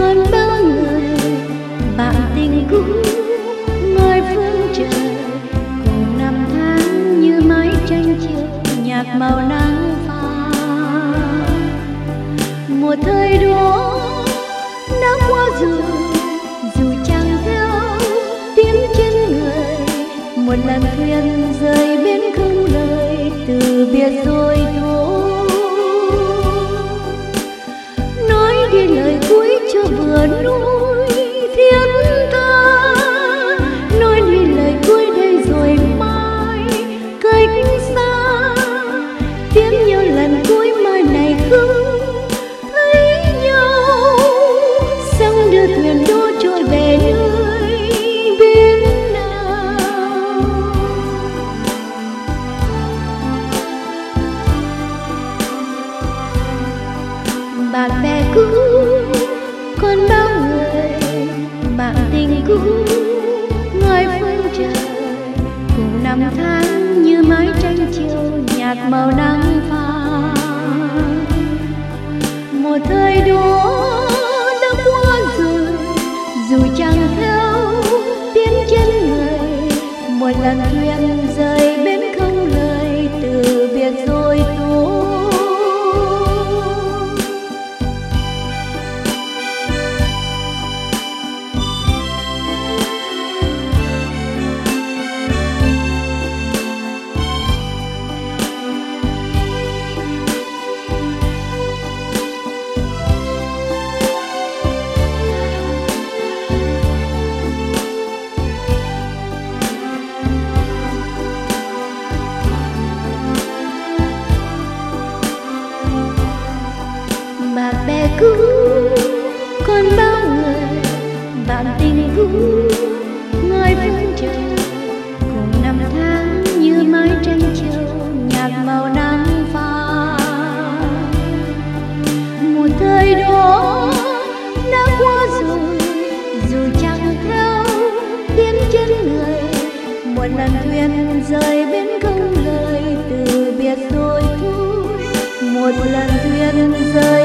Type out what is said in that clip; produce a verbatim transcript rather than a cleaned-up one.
còn bao người bạn tình cũ ngồi phương trời, cùng năm tháng như mái tranh chiều nhạt màu nắng vàng. Một thời đó đã qua rồi, dù chẳng theo tiếng chân người, một lần thuyền rời bến không lời, từ biệt rồi thôi. Nói đi lời cuối cho vừa nuôi thiết tha, nói đi lời cuối đây rồi mai cách xa. Tiếng nhau lần cuối mai này không thấy nhau, xong đưa thuyền đỗ trôi về nơi bên nào. Bạn bè cũ còn bao người, bạn tình cũ ngồi phương trời, cùng năm tháng như mái tranh chiều nhạt màu nắng vàng. Một thời đó đã qua rồi, dù chẳng theo tiếng chân người, một lần thuyền rời bến không lời, từ biệt rồi thôi. Bạn bè cũ còn bao người, bạn tình cũ ngồi phương trời, cùng năm tháng như mái tranh chiều nhạt màu nắng vàng. Một thời đó đã qua rồi, dù chẳng theo tiếng chân người, một lần thuyền rời bến không lời, từ biệt rồi thôi. Một lần thuyền rời